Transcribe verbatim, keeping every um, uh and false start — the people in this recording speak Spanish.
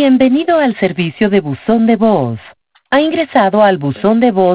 Bienvenido al servicio de buzón de voz. Ha ingresado al buzón de voz